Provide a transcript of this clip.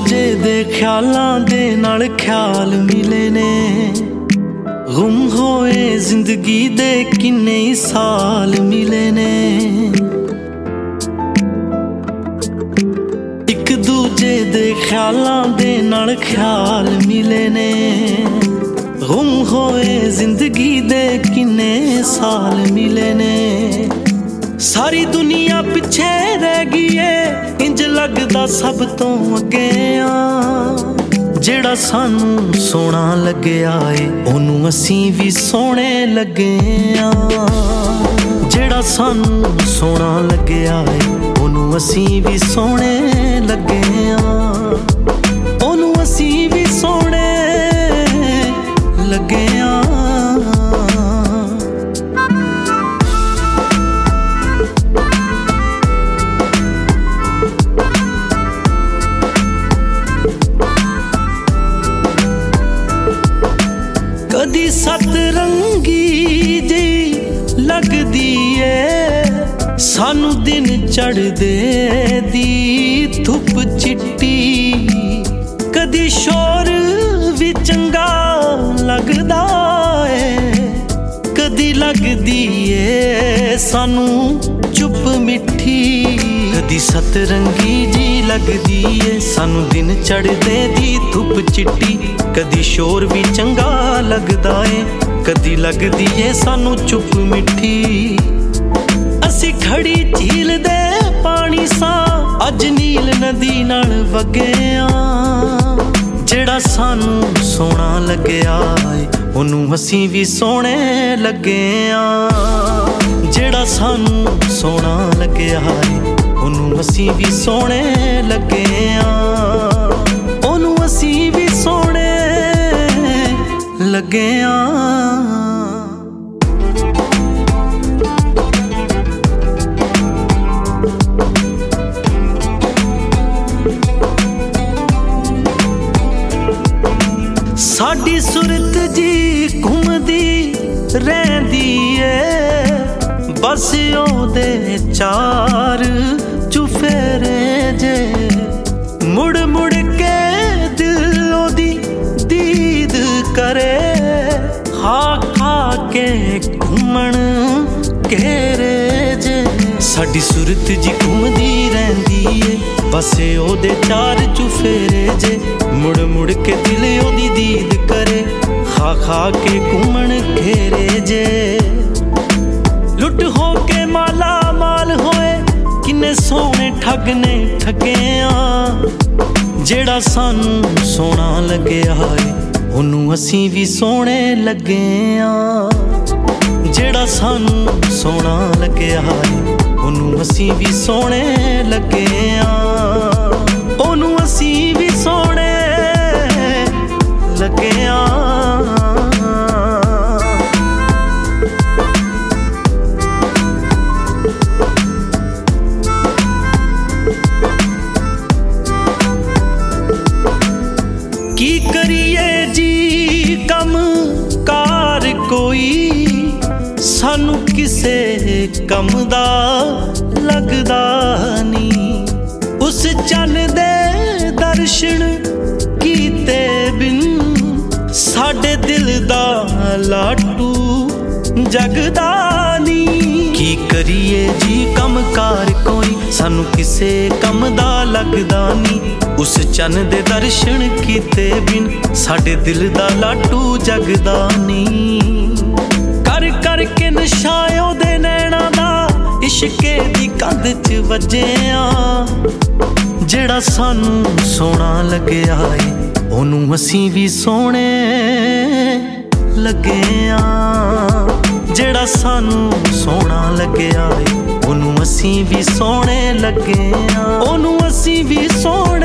ਦੂਜੇ ਦੇ ਖਿਆਲਾਂ ਦੇ ਨਾਲ ਖਿਆਲ ਮਿਲੇ ਨੇ। ਗੁੰਮ ਹੋਏ ਜ਼ਿੰਦਗੀ ਦੇ ਕਿੰਨੇ ਹੀ ਸਾਲ ਮਿਲੇ ਨੇ। ਇੱਕ ਦੂਜੇ ਦੇ ਖਿਆਲਾਂ ਦੇ ਨਾਲ ਖਿਆਲ ਮਿਲੇ ਨੇ। ਗੁੰਮ ਹੋਏ ਜ਼ਿੰਦਗੀ ਦੇ ਕਿੰਨੇ ਸਾਲ ਮਿਲੇ ਨੇ। ਸਾਰੀ ਦੁਨੀਆ ਪਿੱਛੇ ਰਹਿ ਗਈ ਏ, ਇੰਜ ਲੱਗਦਾ ਸਭ ਤੋਂ ਅੱਗੇ ਆ। ਜਿਹੜਾ ਸਾਨੂੰ ਸੋਹਣਾ ਲੱਗਿਆ ਏ ਉਹਨੂੰ ਅਸੀਂ ਵੀ ਸੋਹਣੇ ਲੱਗੇ ਆ। ਜਿਹੜਾ ਸਾਨੂੰ ਸੋਹਣਾ ਲੱਗਿਆ ਏ ਉਹਨੂੰ ਅਸੀਂ ਵੀ ਸੋਹਣੇ ਲੱਗੇ ਆ। ਉਹਨੂੰ ਅਸੀਂ ਵੀ ਸੋਹਣੇ ਲੱਗੇ ਆ। ਕਦੀ ਸਤਰੰਗੀ ਜਿਹੀ ਲੱਗਦੀ ਏ ਸਾਨੂੰ ਦਿਨ ਚੜ੍ਹਦੇ ਦੀ ਧੁੱਪ ਚਿੱਟੀ। ਕਦੀ ਸ਼ੋਰ ਵੀ ਚੰਗਾ ਲੱਗਦਾ ਏ, ਕਦੀ ਲੱਗਦੀ ਏ ਸਾਨੂੰ ਚੁੱਪ ਮਿੱਠੀ। ਕਦੀ ਸਤਰੰਗੀ ਜੀ ਲੱਗਦੀ ਏ ਸਾਨੂੰ ਦਿਨ ਚੜ੍ਹਦੇ ਦੀ ਧੁੱਪ ਚਿੱਟੀ। ਕਦੀ ਸ਼ੋਰ ਵੀ ਚੰਗਾ ਲੱਗਦਾ ਏ, ਕਦੀ ਲੱਗਦੀ ਏ ਸਾਨੂੰ ਚੁੱਪ ਮਿੱਠੀ। ਅਸੀਂ ਖੜੀ ਝੀਲ ਦੇ ਪਾਣੀ ਸਾਂ ਅੱਜ ਨੀਲ ਨਦੀ ਨਾਲ ਵਗੇ ਆ। ਜਿਹੜਾ ਸਾਨੂੰ ਸੋਹਣਾ ਲੱਗਿਆ ਏ ਉਹਨੂੰ ਅਸੀਂ ਵੀ ਸੋਹਣੇ ਲੱਗੇ ਆ। ਜਿਹੜਾ ਸਾਨੂੰ ਸੋਹਣਾ ਲੱਗਿਆ ਏ ਉਹਨੂੰ ਅਸੀਂ ਵੀ ਸੋਹਣੇ ਲੱਗੇ ਆ। ਉਹਨੂੰ ਅਸੀਂ ਵੀ ਸੋਹਣੇ ਲੱਗੇ ਆ। ਸਾਡੀ ਸੁਰਤ ਜੀ ਘੁੰਮਦੀ ਰਹਿੰਦੀ ਏ, ਬਸ ਉਹਦੇ ਚਾਰ ਚੁਫੇਰੇ ਜੇ। ਮੁੜ ਮੁੜ ਕੇ ਦਿਲ ਉਹਦੀ ਦੀਦ ਕਰੇ, ਖਾ ਖਾ ਕੇ ਘੁੰਮਣ ਘੇਰੇ ਜੇ। ਸਾਡੀ ਸੁਰਤ ਜੀ ਘੁੰਮਦੀ ਰਹਿੰਦੀ ਏ, ਬਸ ਉਹਦੇ ਚਾਰ ਚੁਫੇਰੇ ਜੇ। ਮੁੜ ਮੁੜ ਕੇ ਦਿਲ ਉਹਦੀ ਦੀਦ ਕਰੇ, ਖਾ ਖਾ ਕੇ ਘੁੰਮਣ ਘੇਰੇ ਜੇ। ਲੁੱਟ ਹੋ ਕੇ ਮਾਲਾ ਮਾਲ ਹੋਏ ਕਿੰਨੇ ਸੋਹਣੇ ਠੱਗ ਨੇ ਠੱਗੇ ਆ। ਜਿਹੜਾ ਸਾਨੂੰ ਸੋਹਣਾ ਲੱਗਿਆ ਏ ਉਹਨੂੰ ਅਸੀਂ ਵੀ ਸੋਹਣੇ ਲੱਗੇ ਆ। ਜਿਹੜਾ ਸਾਨੂੰ ਸੋਹਣਾ ਲੱਗਿਆ ਏ ਉਹਨੂੰ ਅਸੀਂ ਵੀ ਸੋਹਣੇ ਲੱਗੇ ਆ। ਉਹਨੂੰ ਅਸੀਂ ਵੀ ਸੋਹਣੇ ਲੱਗੇ ਆ। ਕੀ ਕਰੀਏ ਜੀ ਕੰਮ ਕਾਰ ਕੋਈ ਸਾਨੂੰ ਕਿਸੇ ਕੰਮ ਦਾ ਲੱਗਦਾ ਨੀ। ਉਸ ਚੰਨ ਦੇ ਦਰਸ਼ਨ ਕੀਤੇ ਬਿਨ ਸਾਡੇ ਦਿਲ ਦਾ ਲਾਟੂ ਜਗਦਾ ਨੀ। ਕੀ ਕਰੀਏ ਜੀ ਕੰਮ ਕਾਰ ਕੋਈ ਸਾਨੂੰ ਕਿਸੇ ਕੰਮ ਦਾ ਲੱਗਦਾ ਨੀ। ਉਸ ਚੰਨ ਦੇ ਦਰਸ਼ਨ ਕੀਤੇ ਬਿਨ ਸਾਡੇ ਦਿਲ ਦਾ ਲਾਟੂ ਜਗਦਾ ਨੀ। ਕਰ ਕਰਕੇ ਨਸ਼ਾ ਉਹਦੇ ਨੈਣਾ ਦਾ ਇਸ਼ਕੇ ਦੀ ਕੰਧ 'ਚ ਵੱਜਿਆ। ਜਿਹੜਾ ਸਾਨੂੰ ਸੋਹਣਾ ਲੱਗਿਆ ਏ ਉਹਨੂੰ ਅਸੀਂ ਵੀ ਸੋਹਣੇ ਲੱਗੇ ਆ। ਜਿਹੜਾ ਸਾਨੂੰ ਸੋਹਣਾ ਲੱਗਿਆ ਏ ਉਹਨੂੰ ਅਸੀਂ ਵੀ ਸੋਹਣੇ ਲੱਗੇ ਆ। ਉਹਨੂੰ ਅਸੀਂ ਵੀ ਸੋਹਣੇ